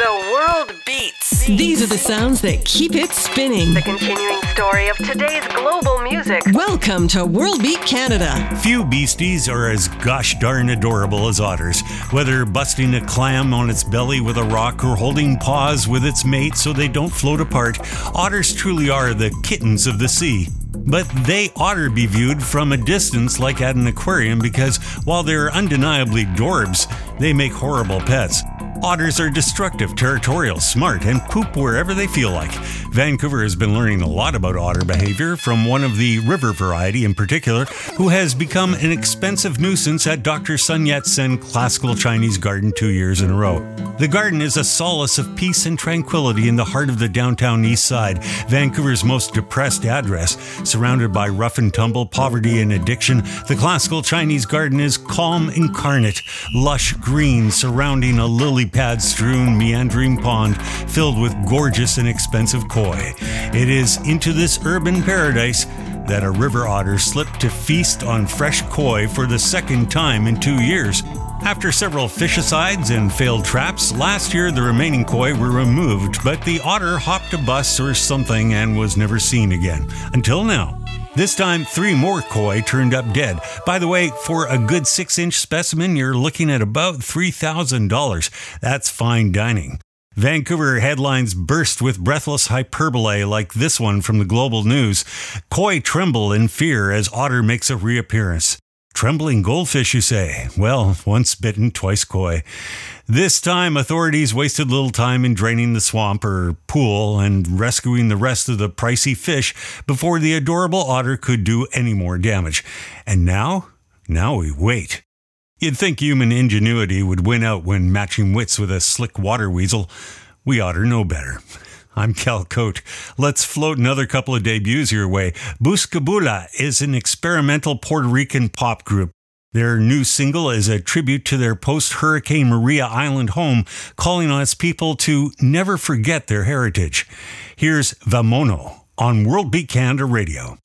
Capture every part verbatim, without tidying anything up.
The world beats. These are the sounds that keep it spinning. The continuing story of today's global music. Welcome to World Beat Canada. Few beasties are as gosh darn adorable as otters. Whether busting a clam on its belly with a rock or holding paws with its mate so they don't float apart, otters truly are the kittens of the sea. But they ought to be viewed from a distance like at an aquarium because while they're undeniably dorbs, they make horrible pets. Otters are destructive, territorial, smart, and poop wherever they feel like. Vancouver has been learning a lot about otter behavior from one of the river variety in particular, who has become an expensive nuisance at Doctor Sun Yat-sen Classical Chinese Garden two years in a row. The garden is a solace of peace and tranquility in the heart of the downtown east side, Vancouver's most depressed address. Surrounded by rough and tumble, poverty, and addiction, the Classical Chinese Garden is calm incarnate, lush green surrounding a lily pad-strewn meandering pond filled with gorgeous and expensive koi. It is into this urban paradise that a river otter slipped to feast on fresh koi for the second time in two years. After several fish-asides and failed traps, last year the remaining koi were removed, but the otter hopped a bus or something and was never seen again. Until now. This time, three more koi turned up dead. By the way, for a good six-inch specimen, you're looking at about three thousand dollars. That's fine dining. Vancouver headlines burst with breathless hyperbole like this one from the Global News. Koi tremble in fear as otter makes a reappearance. Trembling goldfish, you say? Well, once bitten, twice coy. This time, authorities wasted little time in draining the swamp or pool and rescuing the rest of the pricey fish before the adorable otter could do any more damage. And now? Now we wait. You'd think human ingenuity would win out when matching wits with a slick water weasel. We ought to know better. I'm Cal Cote. Let's float another couple of debuts your way. Buscabula is an experimental Puerto Rican pop group. Their new single is a tribute to their post-Hurricane Maria island home, calling on its people to never forget their heritage. Here's Vamono on World Beat Canada Radio.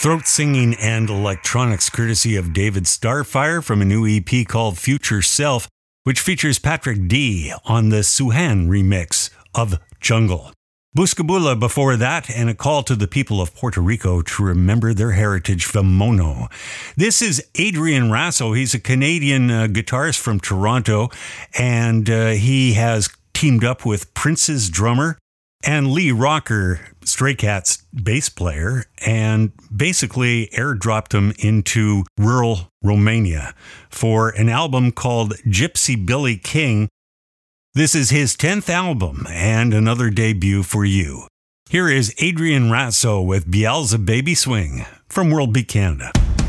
Throat singing and electronics courtesy of David Starfire from a new E P called Future Self, which features Patrick D on the Suhan remix of Jungle. Buscabula before that, and a call to the people of Puerto Rico to remember their heritage from Mono. This is Adrian Rasso. He's a Canadian uh, guitarist from Toronto, and uh, he has teamed up with Prince's drummer and Lee Rocker, Stray Cats bass player, and basically airdropped him into rural Romania for an album called Gypsy Billy King. This is his tenth album and another debut for you. Here is Adrian Rasso with Beelzebub Baby Swing from World Beat Canada.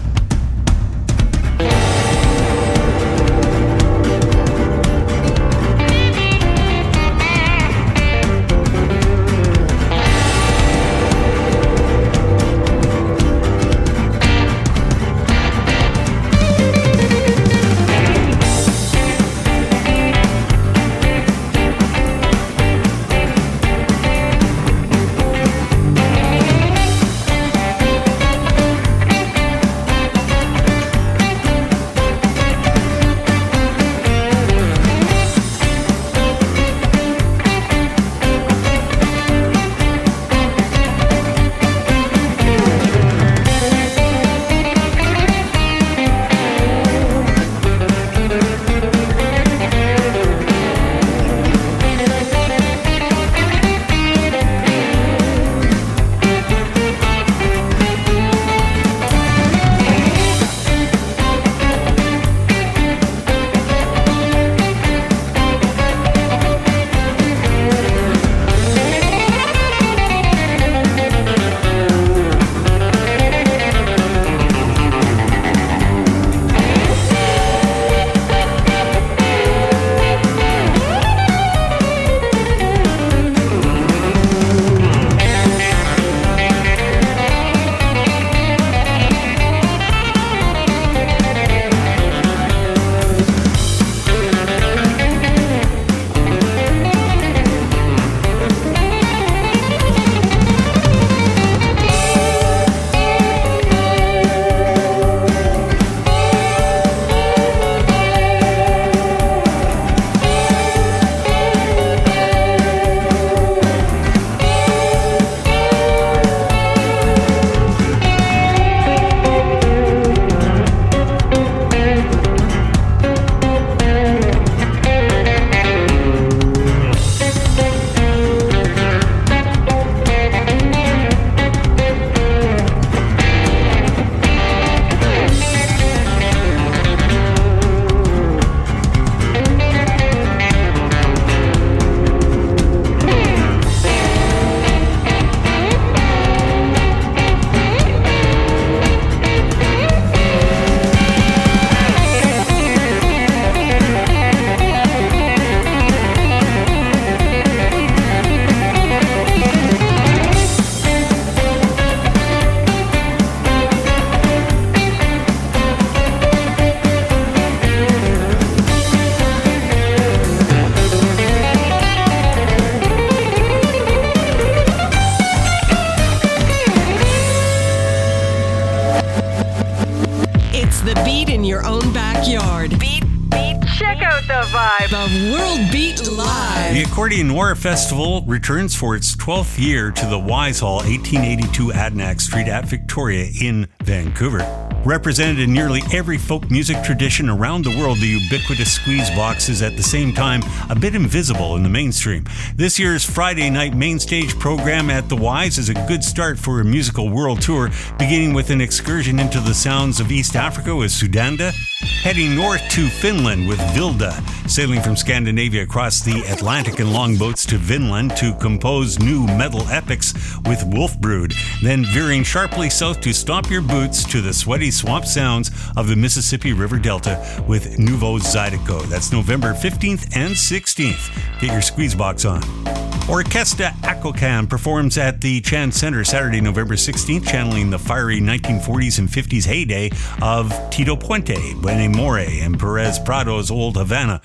Accordion Noir Festival returns for its twelfth year to the Wise Hall, eighteen eighty-two Adanac Street at Victoria in Vancouver. Represented in nearly every folk music tradition around the world, the ubiquitous Squeeze Box is at the same time a bit invisible in the mainstream. This year's Friday night main stage program at the Wise is a good start for a musical world tour, beginning with an excursion into the sounds of East Africa with Sudanda, heading north to Finland with Vilda, sailing from Scandinavia across the Atlantic in longboats to Vinland to compose new metal epics with Wolfbrood, then veering sharply south to stomp your boots to the sweaty swamp sounds of the Mississippi River Delta with Nouveau Zydeco. That's November fifteenth and sixteenth. Get your Squeeze Box on. Orquesta Acocam performs at the Chan Center Saturday, November sixteenth, channeling the fiery nineteen forties and fifties heyday of Tito Puente, Buenemore, and Perez Prado's Old Havana.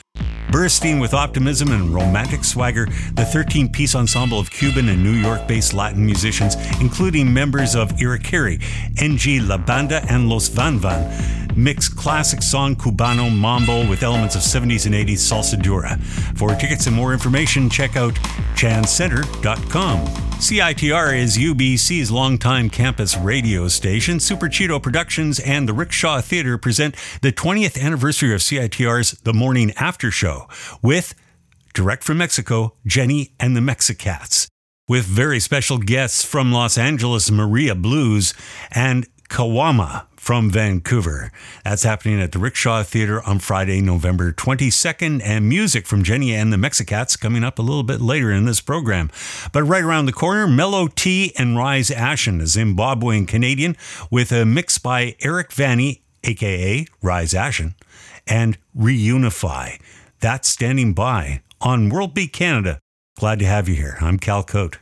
Bursting with optimism and romantic swagger, the thirteen-piece ensemble of Cuban and New York-based Latin musicians, including members of Iriquiri, N G La Banda, and Los Van Van, mix classic song Cubano mambo with elements of seventies and eighties salsa dura. For tickets and more information, check out chan center dot com. C I T R is U B C's longtime campus radio station. Super Cheeto Productions and the Rickshaw Theatre present the twentieth anniversary of C I T R's The Morning After Show with, direct from Mexico, Jenny and the Mexicats, with very special guests from Los Angeles, Maria Blues, and Kawama from Vancouver. That's happening at the Rickshaw Theatre on Friday, November twenty-second, and music from Jenny and the Mexicats coming up a little bit later in this program. But right around the corner, Mellow T and Rise Ashen, a Zimbabwean Canadian, with a mix by Eric Vanny, aka Rise Ashen, and Reunify. That's standing by on World Beat Canada. Glad to have you here. I'm Cal Cote.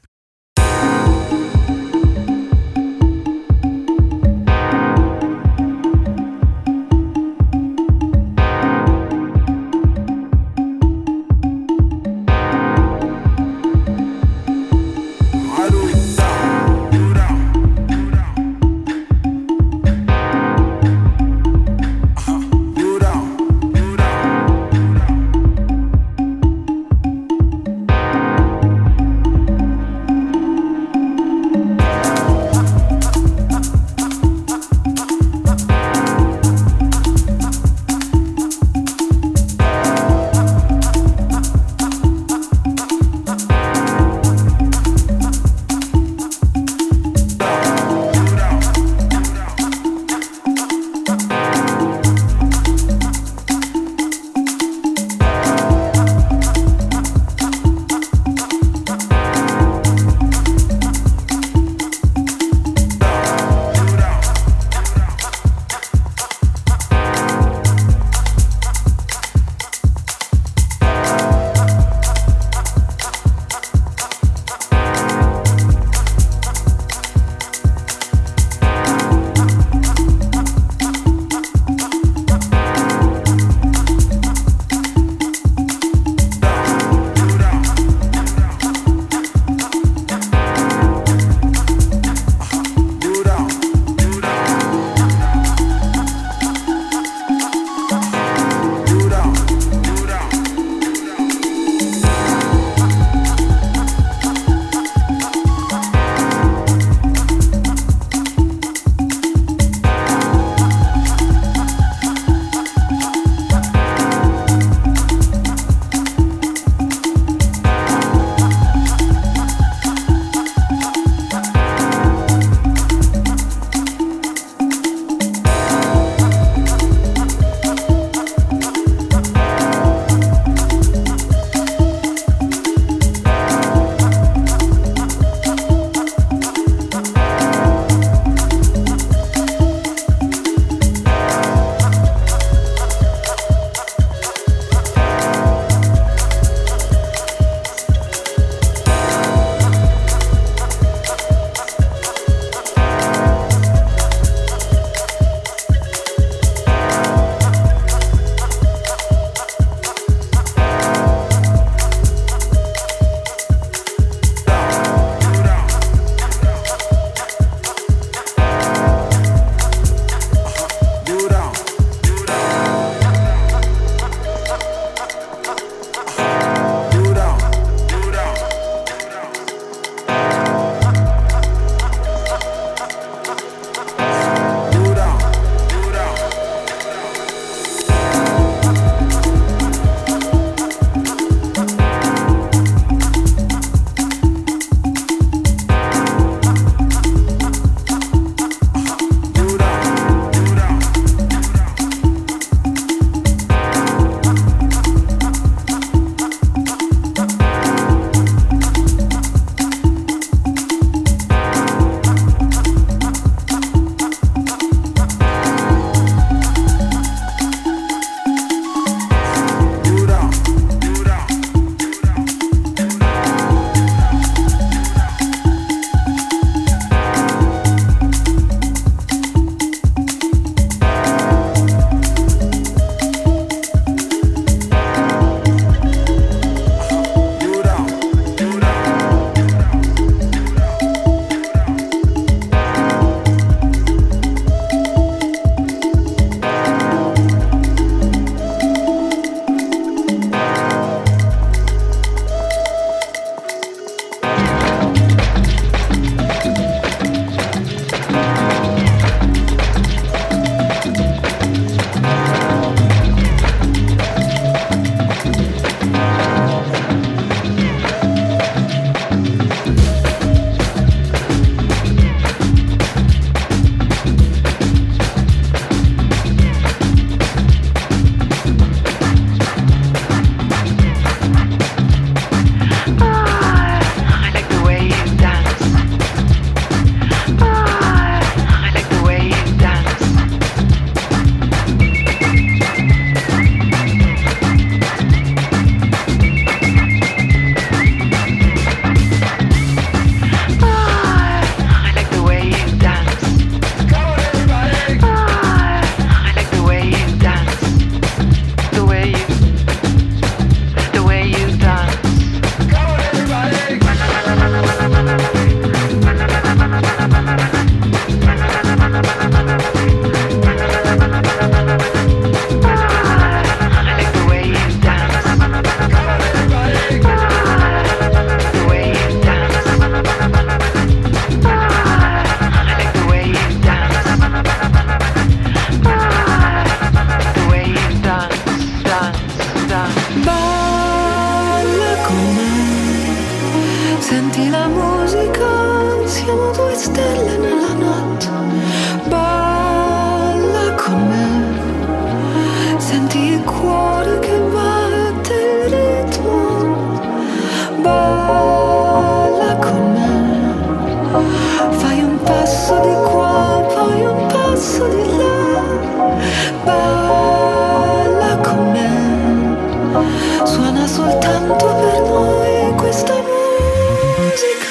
soltanto per noi questa musica.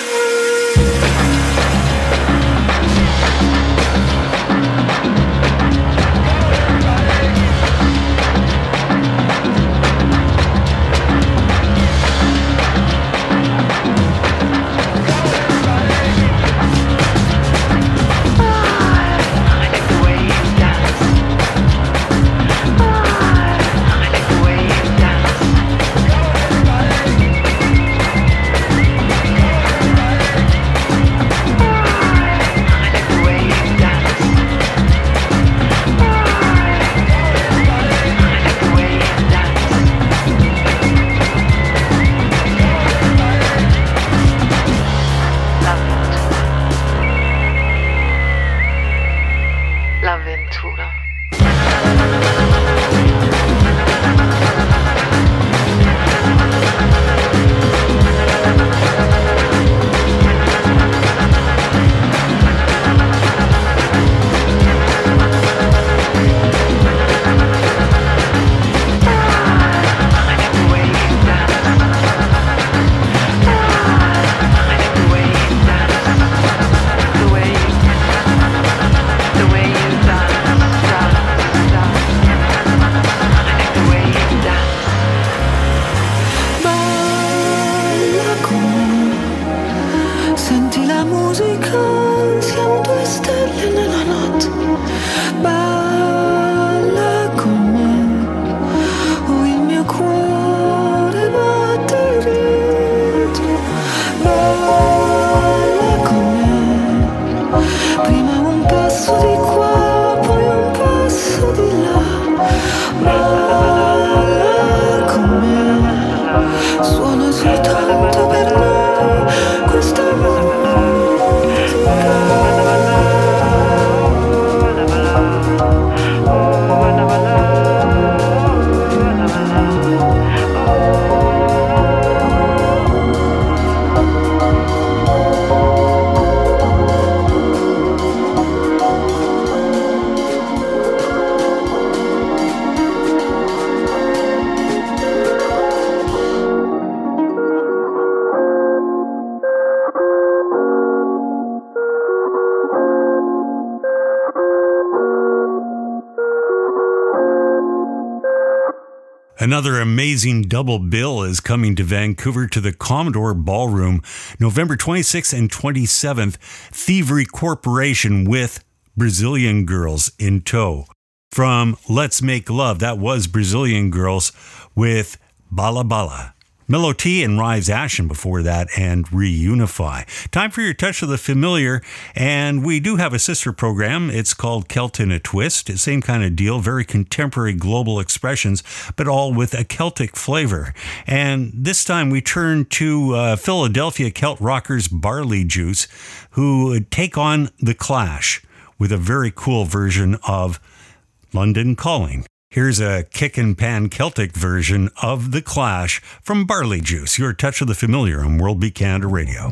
Another amazing double bill is coming to Vancouver to the Commodore Ballroom, November twenty-sixth and twenty-seventh, Thievery Corporation with Brazilian Girls in tow. From Let's Make Love, that was Brazilian Girls with Bala Bala. Mellow T and Rives Ashen before that, and Reunify. Time for your Touch of the Familiar, and we do have a sister program. It's called Celt in a Twist. Same kind of deal, very contemporary global expressions, but all with a Celtic flavor. And this time we turn to uh, Philadelphia Celt rockers Barley Juice, who take on The Clash with a very cool version of London Calling. Here's a kick-and-pan Celtic version of The Clash from Barley Juice, your Touch of the Familiar on World Beat Canada Radio.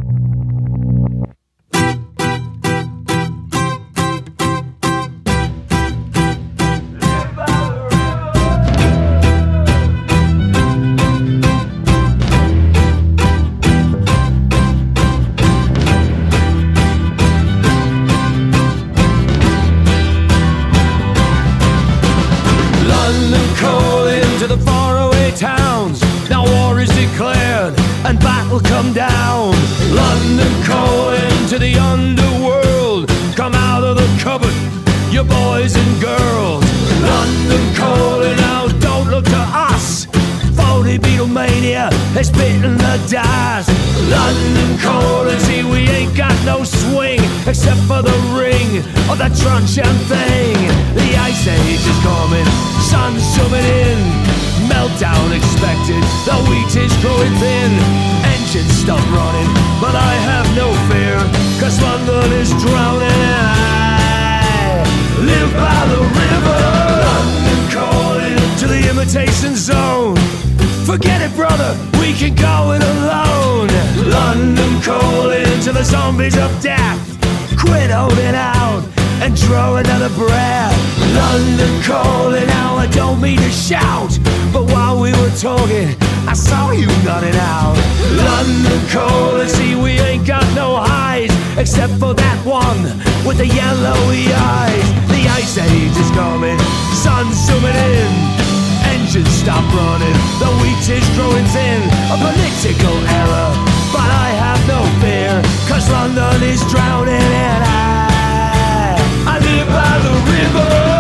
And battle come down. London calling to the underworld. Come out of the cupboard, you boys and girls. London calling out, don't look to us. Phony Beatlemania has bitten the dust. London calling, see we ain't got no swing except for the ring of that truncheon thing. The ice age is coming, sun's zooming in. Meltdown expected, the wheat is growing thin. Engines stop running, but I have no fear, cause London is drowning and I live by the river. London calling to the imitation zone. Forget it, brother, we can go it alone. London calling to the zombies of death. Quit holding out and draw another breath. London calling, now I don't mean to shout, but while we were talking, I saw you nodding out. London calling, see we ain't got no highs except for that one with the yellowy eyes. The ice age is coming, sun's zooming in, engines stop running, the wheat is growing thin. A political error, but I have no fear, cause London is drowning and I, I live by the river.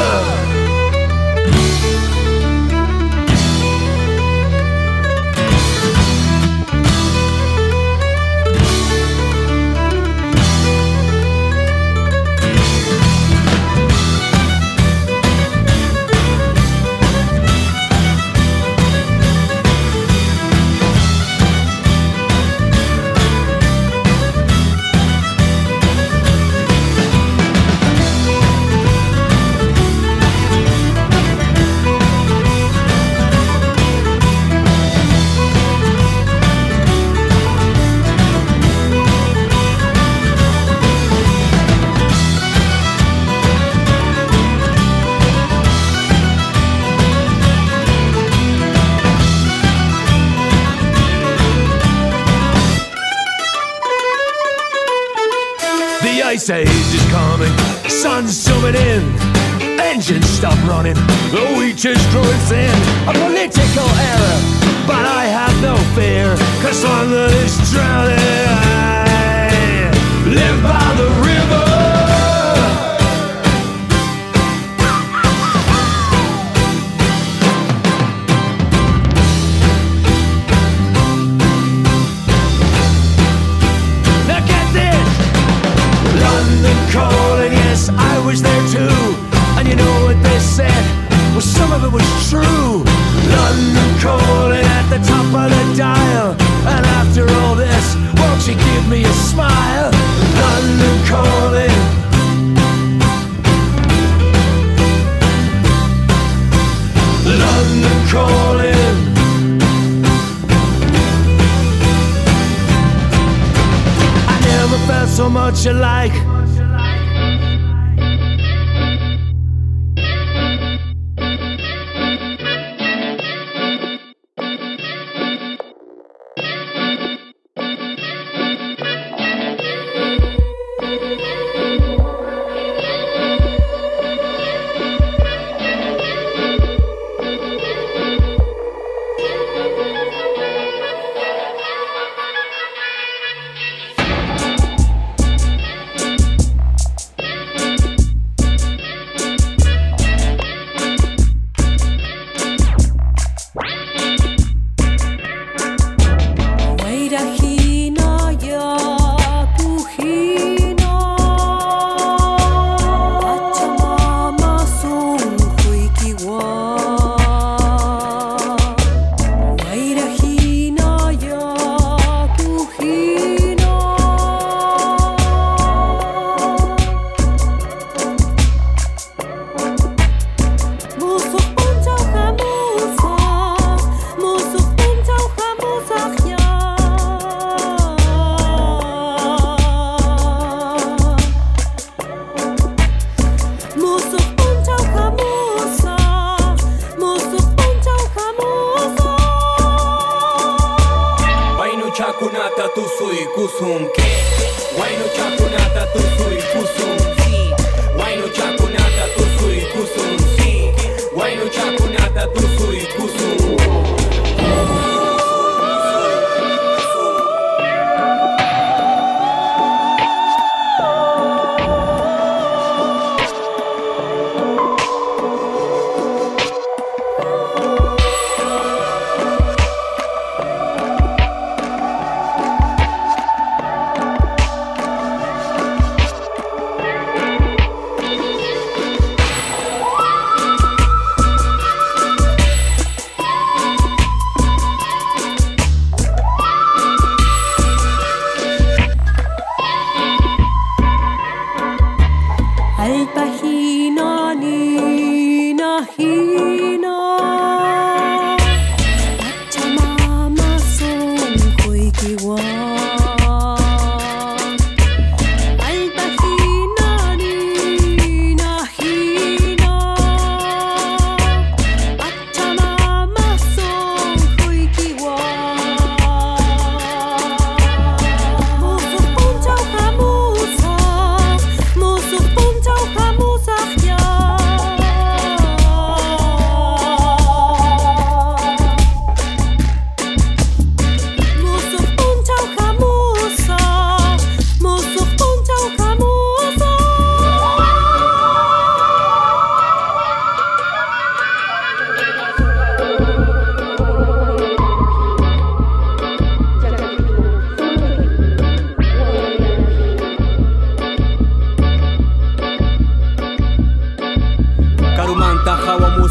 Ice age is coming, sun's zooming in, engines stop running, the wheat is growing thin. A political error, but I have no fear, cause London is drowning. I live by the river. Calling, yes, I was there too. And you know what they said? Well, some of it was true. London calling at the top of the dial. And after all this, won't you give me a smile? London calling. London calling. I never felt so much alike.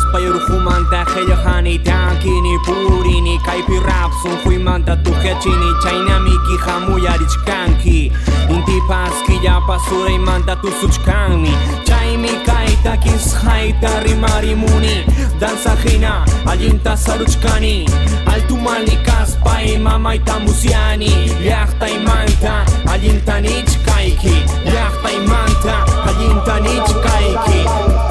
payurjumanta qillqani tankini purini kaypi rap sunquymanta tuqyachini chaynamiki hamuyarichkanki intipas killapas suraymanta tusuchkanmi chaymi kayta kisqayta rimarimuni dansajina allinta saruchkani altumali kaspay mamayta musyani llaqtaymanta allinta nichkayki llaqtaymanta allinta nichkayki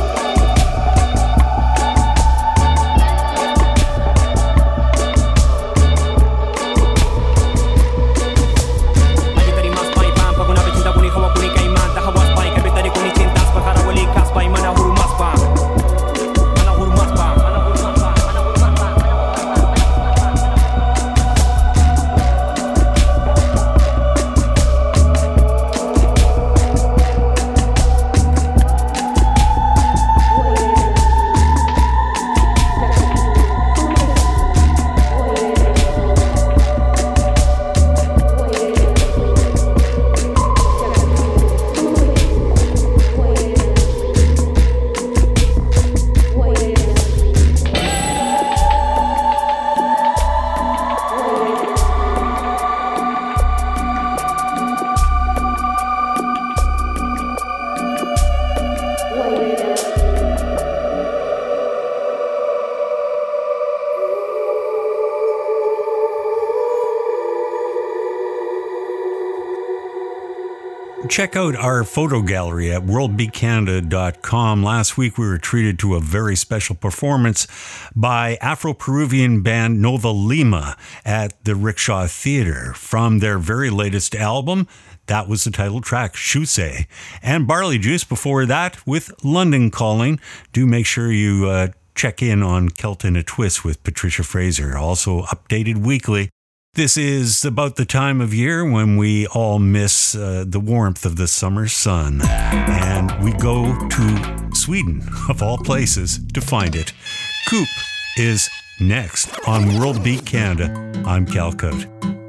Check out our photo gallery at world beat canada dot com. Last week we were treated to a very special performance by Afro-Peruvian band Nova Lima at the Rickshaw Theatre from their very latest album. That was the title track, Shusei. And Barley Juice before that with London Calling. Do make sure you uh, check in on Celt in a Twist with Patricia Fraser, also updated weekly. This is about the time of year when we all miss uh, the warmth of the summer sun. And we go to Sweden, of all places, to find it. Coop is next on World Beat Canada. I'm Cal Cote.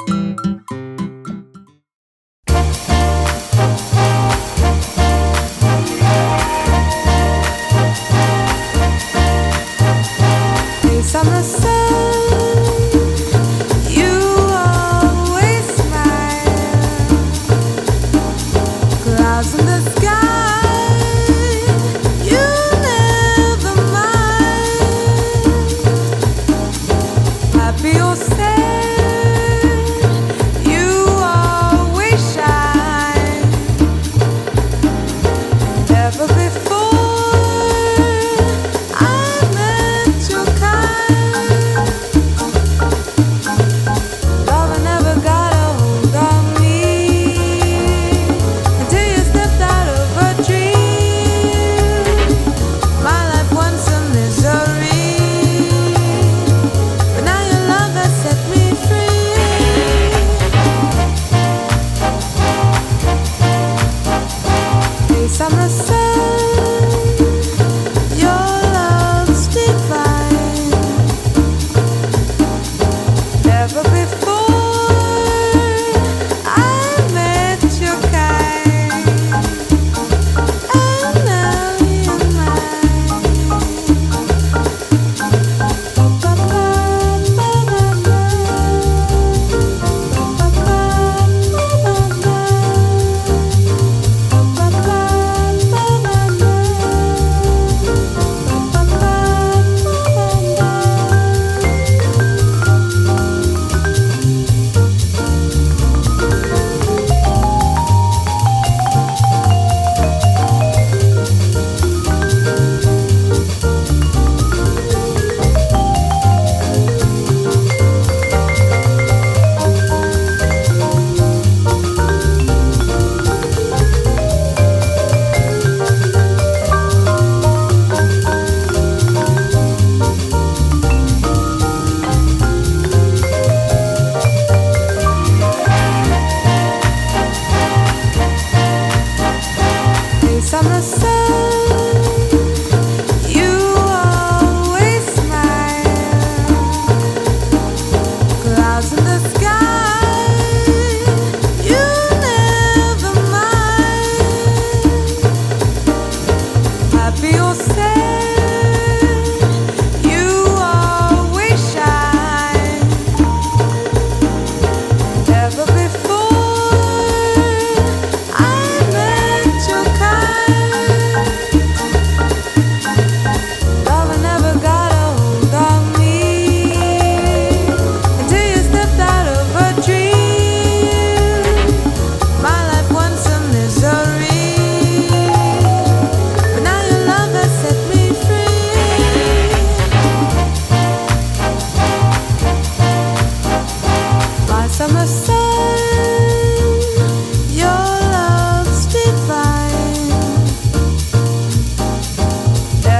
Summer sun.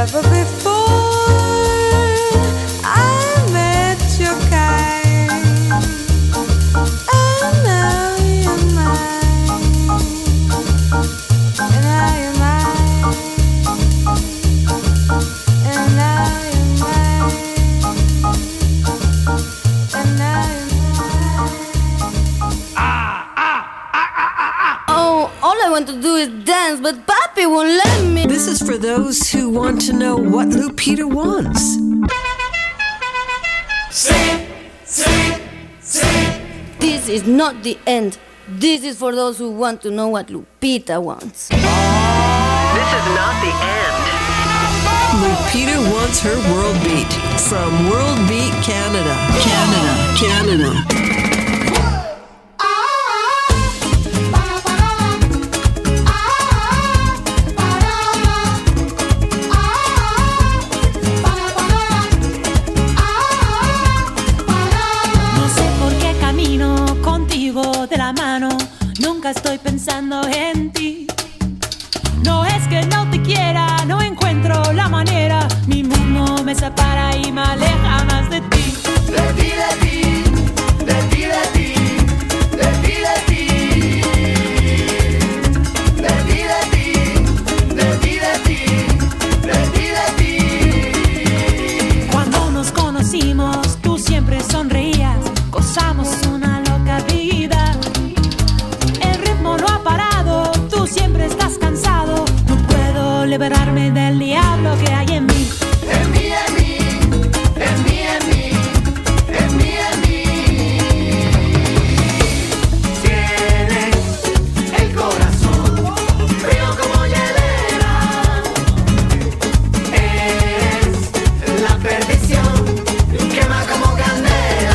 Never before I met your kind, and now you're mine, and now you're mine, and now you're mine, and now you're mine. Oh, all I want to do is dance, but Papi won't let me. This is for those who want to know what Lupita wants. Sing, sing, sing. This is not the end. This is for those who want to know what Lupita wants. This is not the end. Lupita wants her World Beat from World Beat Canada. Canada, Canada. De la mano, nunca estoy pensando en ti. No es que no te quiera, no encuentro la manera. Mi mundo me separa y me aleja más de ti. De ti, de ti, de ti, de ti, de ti, de ti, de ti, de ti, de ti, de ti, de ti, de ti. Cuando nos conocimos, tú siempre sonreías, gozamos una loca vida. El ritmo no ha parado, tú siempre estás cansado. No puedo liberarme del diablo que hay en mí. En mí, en mí, en mí, en mí, en mí, en mí. Tienes el corazón frío como hielera. Eres la perdición, quema como candela.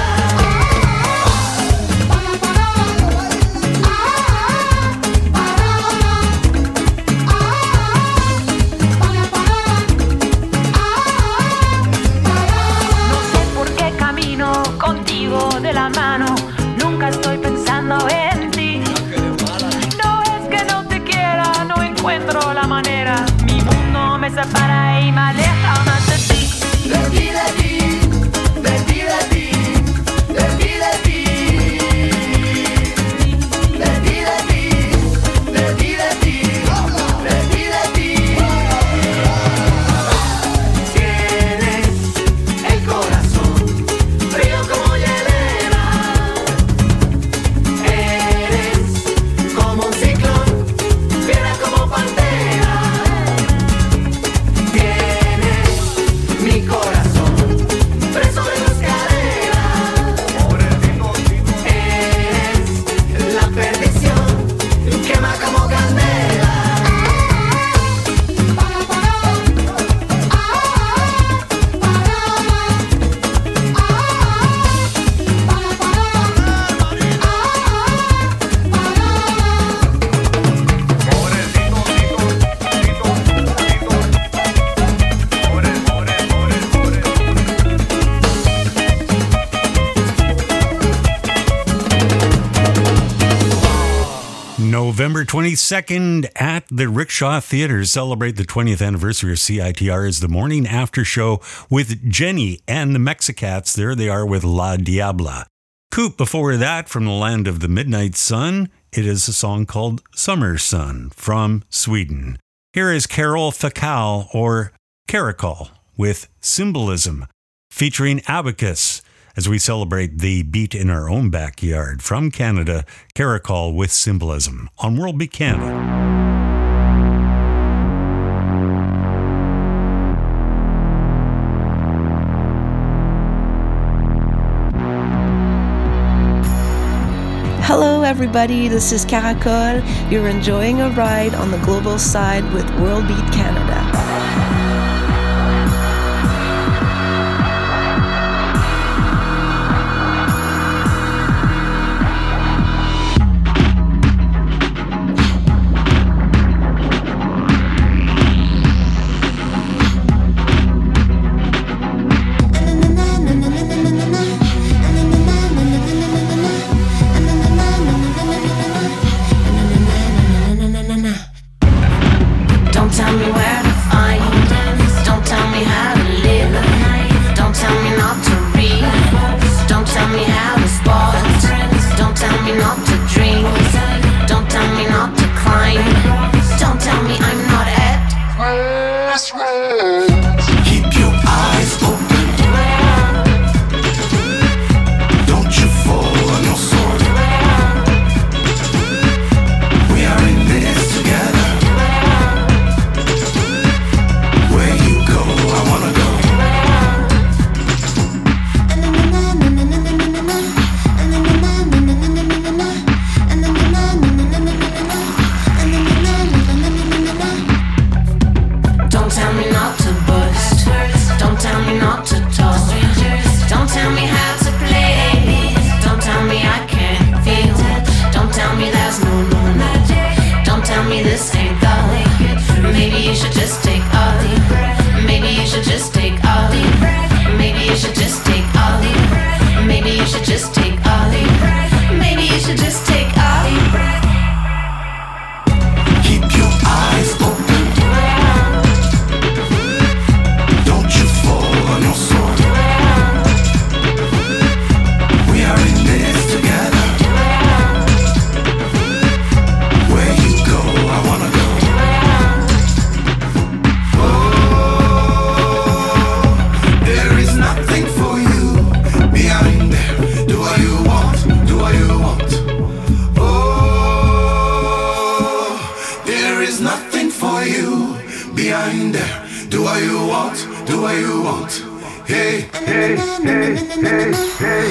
Contigo de la mano, nunca estoy pensando en ti. No es que no te quiera, no encuentro la manera. Mi mundo me separa y me aleja más de ti. De ti, de ti, de ti, de ti, de ti, de ti, de ti, de ti, de ti, de ti, de ti, de ti. Tienes el corazón frío como hielera. Eres como un ciclón, fiera como pantera. Tienes mi corazón preso de tus caderas. Eres la perdición, quema como candela. November twenty-second at the Rickshaw Theatre. Celebrate the twentieth anniversary of C I T R as the morning after show with Jenny and the Mexicats. There they are with La Diabla. Coop before that from the land of the midnight sun. It is a song called Summer Sun from Sweden. Here is Carol Fakal or Caracol with Symbolism featuring Abacus. As we celebrate the beat in our own backyard. From Canada, Caracol with Symbolism on World Beat Canada. Hello everybody, this is Caracol. You're enjoying a ride on the global side with World Beat Canada. Don't tell me where to find Keep your eyes open. Don't you fall on your sword. We are in this together. Where you go, I wanna go. Don't tell me not to bust. Don't tell me not to talk. Don't tell me how to play. Don't tell me I can't feel. Don't tell me there's no no no. Don't tell me this ain't the. Maybe you should just take a deep breath. Maybe you should just take a deep breath. Maybe you should just take a deep breath. Maybe you should just take a deep breath. Maybe you should just take a deep breath. Keep your eyes open. Don't you fall on your sword. We are in this together. Where you go, I wanna go. Oh, there is nothing for you behind there. Do what you want, do what you want. Oh, there is nothing for you behind there. Do what you want, do what you want. Hey, hey, hey, hey, hey,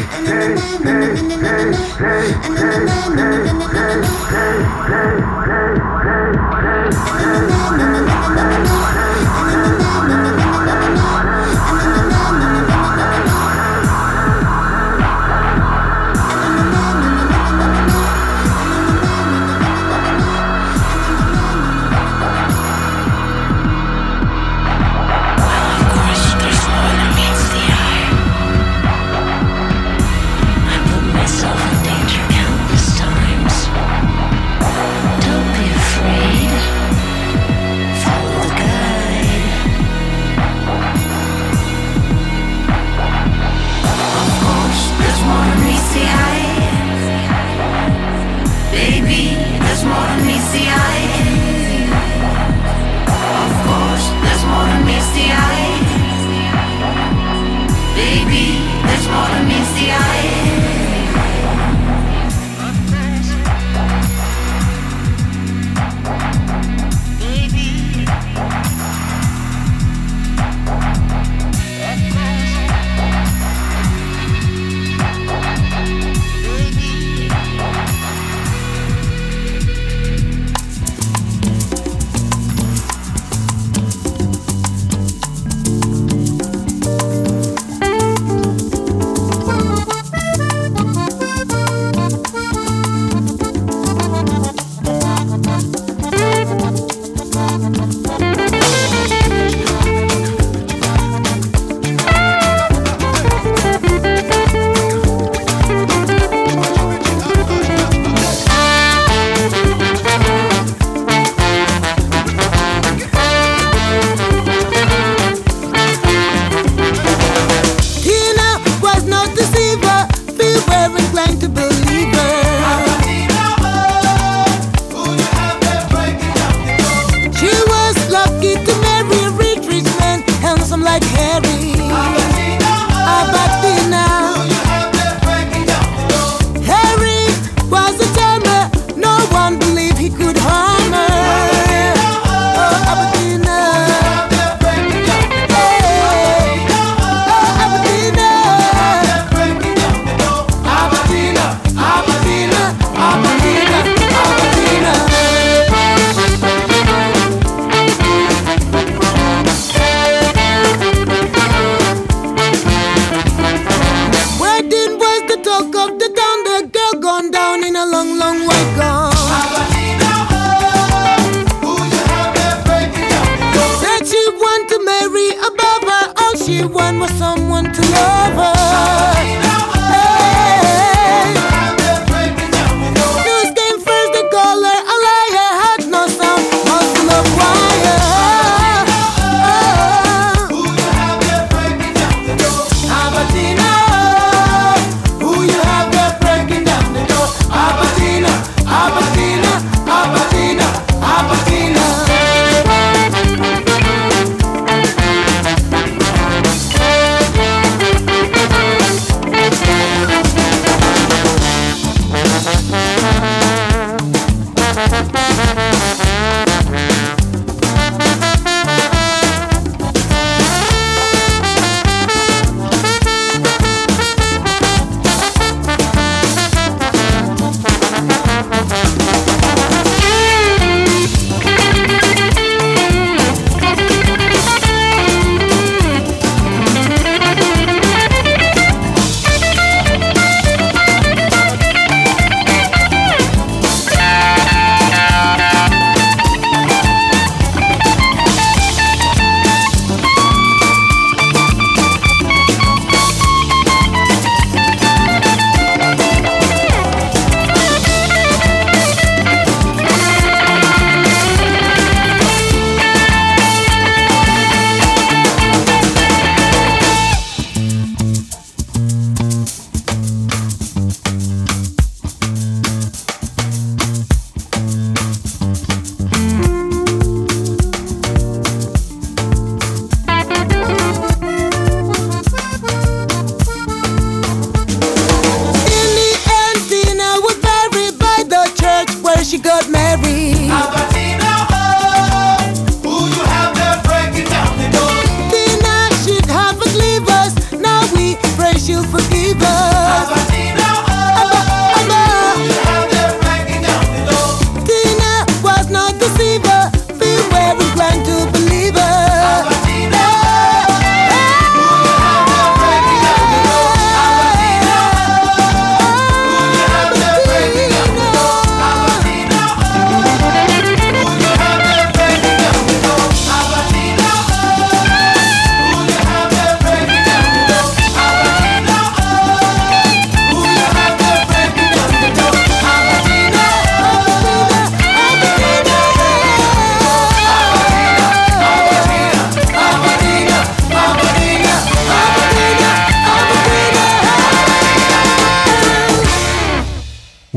Myself in danger countless times. Don't be afraid. Follow the guide. Of course, there's more than meets the eye. Baby, there's more than meets the eye. Of course, there's more than meets the eye. Baby, there's more than meets the eye.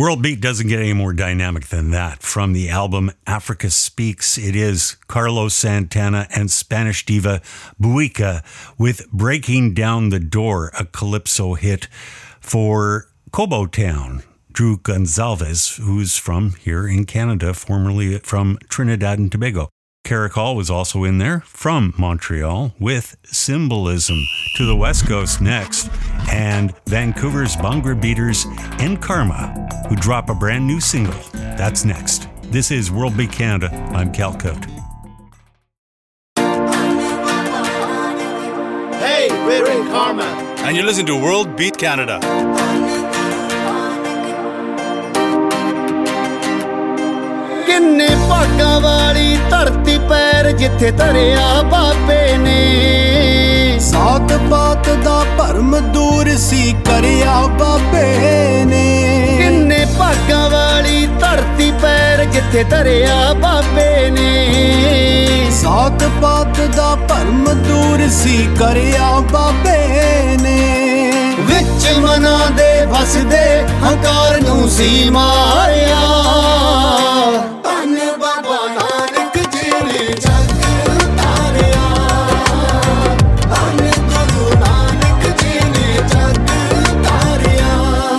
World Beat doesn't get any more dynamic than that. From the album Africa Speaks, it is Carlos Santana and Spanish diva Buika with Breaking Down the Door, a calypso hit for Cobo Town. Drew Gonzalez, who's from here in Canada, formerly from Trinidad and Tobago. Caracol was also in there from Montreal with Symbolism. To the West Coast next, and Vancouver's Bhangra Beaters and Karma, who drop a brand new single. That's next. This is World Beat Canada. I'm Cal Cote. Hey, we're in Karma. And you listen to World Beat Canada. ਕਿੰਨੇ ਭਾਗਾਂ ਵਾਲੀ ਧਰਤੀ ਪੈਰ ਜਿੱਥੇ ਧਰਿਆ ਬਾਬੇ ਨੇ ਸਾਤ ਬਾਤ ਦਾ ਭਰਮ ਦੂਰ ਸੀ ਕਰਿਆ ਬਾਬੇ ਨੇ ਕਿੰਨੇ ਭਾਗਾਂ ਵਾਲੀ ਧਰਤੀ ਪੈਰ ਜਿੱਥੇ ਧਰਿਆ ਬਾਬੇ ਨੇ ਸਾਤ ਬਾਤ ਦਾ ਭਰਮ ਦੂਰ ਸੀ ਕਰਿਆ ਬਾਬੇ ਨੇ ਵਿੱਚ ਮਨਾਂ ਦੇ ਵਸਦੇ ਹੰਕਾਰ ਨੂੰ ਸੀ ਮਾਰਿਆ ਬਾਬਾ ਨਾਨਕ ਜੀ ਨੇ ਜਗ ਤਾਰਿਆ ਧੰਨ ਗੁਰੂ ਨਾਨਕ ਜੀ ਨੇ ਜਗ ਤਾਰਿਆ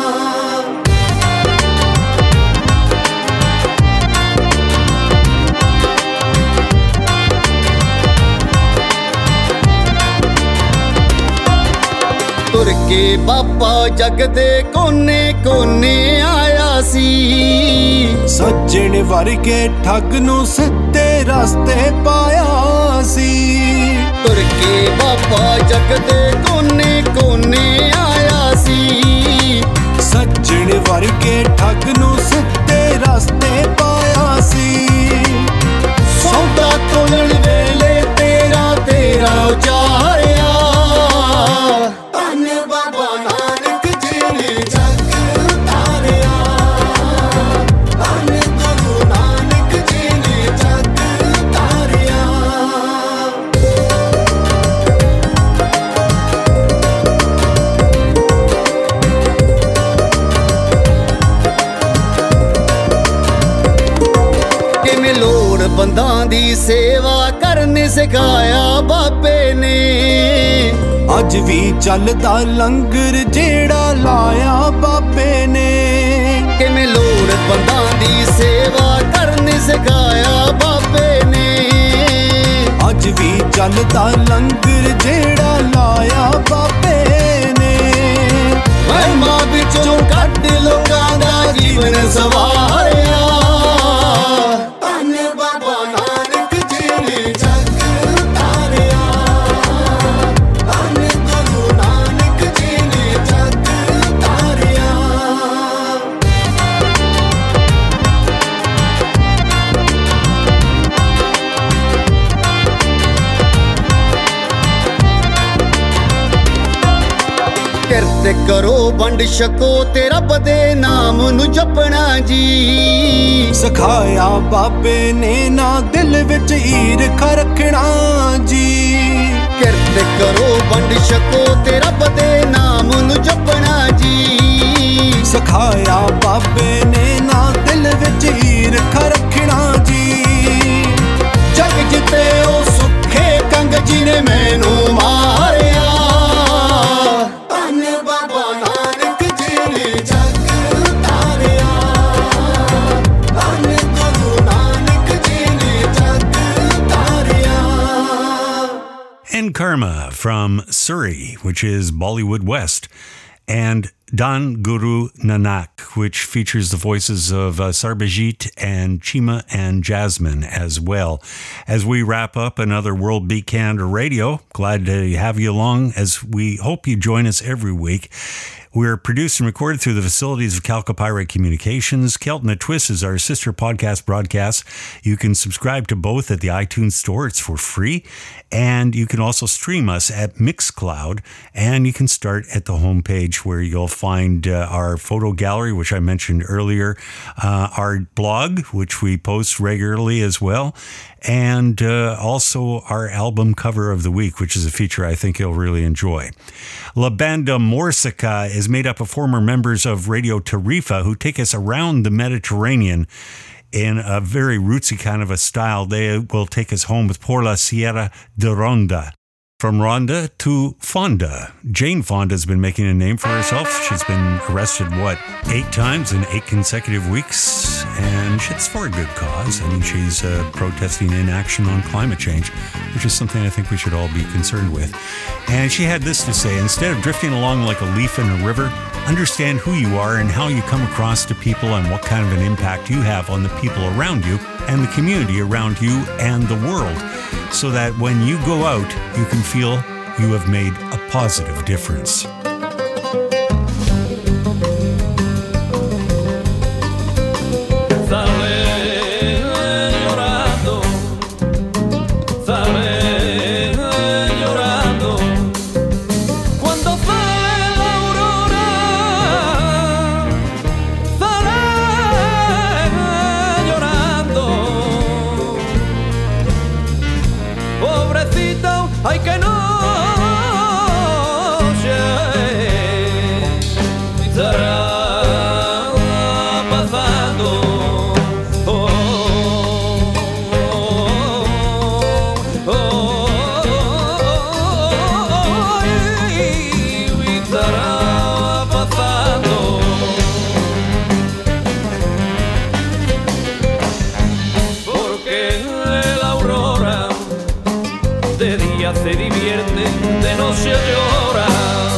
ਤੁਰ ਕੇ ਬਾਬਾ ਜਗ ਦੇ ਕੋਨੇ ਕੋਨੇ ਆਇਆ ਸੀ ਸੱਜਣ ਵਰਗੇ ਠੱਗ ਨੂੰ ਸਿੱਧੇ ਰਸਤੇ ਪਾਇਆ ਸੀ ਤੁਰ ਕੇ ਬਾਬਾ ਜਗ ਦੇ ਕੋਨੇ ਕੋਨੇ ਆਇਆ ਸੀ ਸੱਜਣ ਵਰਗੇ ਠੱਗ ਨੂੰ ਸਿੱਧੇ ਰਸਤੇ ਪਾਇਆ ਸੀ ਸੌਦਾ ਤੋਲਣ ਵੇਲੇ ਤੇਰਾ ਤੇਰਾ ਉਚਾਰਿਆ ਧੰਨ ਬਾਬਾ ਨਾਨਕ ਜੀ ਨੇ ਜਗ ਤਾਰਿਆ ਧੰਨ ਗੁਰੂ ਨਾਨਕ ਜੀ ਨੇ ਜਗ ਤਾਰਿਆ ਕਿਵੇਂ ਲੋੜ ਬੰਦਾਂ ਦੀ ਸੇਵਾ ਕਰਨ ਸਿਖਾਇਆ ਬਾਬੇ ਨੇ ਅੱਜ ਵੀ ਚੱਲਦਾ ਲੰਗਰ ਜਿਹੜਾ ਲਾਇਆ ਬਾਬੇ ਨੇ ਕਿਵੇਂ ਲੋੜ ਬੰਦਾਂ ਦੀ ਸੇਵਾ ਕਰਨ ਸਿਖਾਇਆ ਬਾਬੇ ਨੇ ਅੱਜ ਵੀ ਚੱਲਦਾ ਲੰਗਰ ਜਿਹੜਾ ਲਾਇਆ ਬਾਬੇ ਨੇ ਵਹਿਮਾਂ ਵਿੱਚੋਂ ਕੱਢ ਲੋਕਾਂ ਦਾ ਜੀਵਨ ਸਵਾਰਿਆ ਧੰਨ ਬਾਬਾ ਨਾਨਕ ਜੀ ਨੇ ਜਗ ਤਾਰਿਆ ਧੰਨ ਗੁਰੂ ਨਾਨਕ ਜੀ ਨੇ ਜਗ ਤਾਰਿਆ ਕਿਰਤ ਕਰੋ ਵੰਡ ਛਕੋ ਤੇ ਰੱਬ ਦੇ ਨਾਮ ਨੂੰ ਜਪਣਾ ਜੀ ਸਿਖਾਇਆ ਬਾਬੇ ਨੇ ਨਾ ਦਿਲ ਵਿੱਚ ਈਰਖਾ ਰੱਖਣਾ ਜੀ ਕਿਰਤ ਕਰੋ ਵੰਡ ਛਕੋ ਤੇ ਰੱਬ ਦੇ ਨਾਮ ਨੂੰ ਜਪਣਾ ਜੀ ਸਿਖਾਇਆ ਬਾਬੇ ਨੇ ਨਾ ਦਿਲ ਵਿੱਚ ਈਰਖਾ ਰੱਖਣਾ ਜੀ ਜਗ ਜਿੱਤੇ ਉਹ ਸੁੱਖੇ ਕੰਗ ਜੀ ਨੇ ਮੈਨੂੰ ਮਾਰਿਆ ਬਾਬਾ ਨਾਨਕ ਜੀ ਨੇ ਜਗ ਤਾਰਿਆ ਧੰਨ ਗੁਰੂ ਨਾਨਕ ਜੀ ਨੇ ਜਗ ਤਾਰਿਆ And Karma from Surrey, which is Bollywood West, and Dan Guru Nanak, which features the voices of uh, Sarbajit and Chima and Jasmine as well. As we wrap up another World Beat Canada Radio, glad to have you along as we hope you join us every week. We're produced and recorded through the facilities of Calcopyrite Communications. Kelton at Twist is our sister podcast broadcast. You can subscribe to both at the iTunes Store. It's for free. And you can also stream us at Mixcloud. And you can start at the homepage where you'll find uh, our photo gallery, which I mentioned earlier, uh, our blog, which we post regularly as well, and uh, also our album cover of the week, which is a feature I think you'll really enjoy. La Banda Morsica is made up of former members of Radio Tarifa who take us around the Mediterranean in a very rootsy kind of a style. They will take us home with Por la Sierra de Ronda. From Ronda to Fonda. Jane Fonda has been making a name for herself. She's been arrested, what, eight times in eight consecutive weeks? And it's for a good cause. I mean, she's uh, protesting inaction on climate change, which is something I think we should all be concerned with. And she had this to say: instead of drifting along like a leaf in a river, understand who you are and how you come across to people and what kind of an impact you have on the people around you and the community around you and the world, so that when you go out, you can feel you have made a positive difference. Ay, que no estará pasando. Oh, oh, oh, oh, estará pasando. Porque la aurora de día se divierte, de noche llora.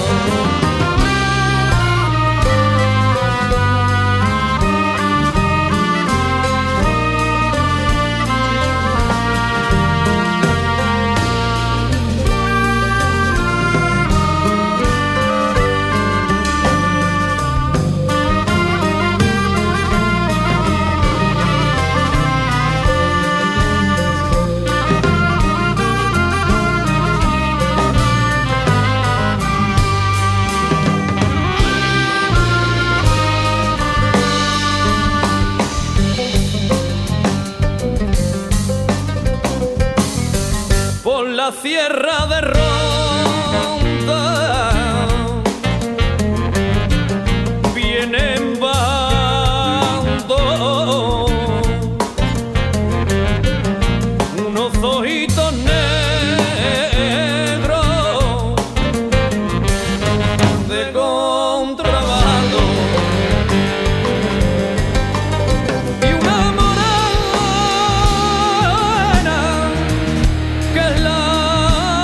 La sierra de Ronda vienen bando unos ojitos negros de contrabando y una morena que es la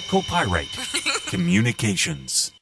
Copyright Communications.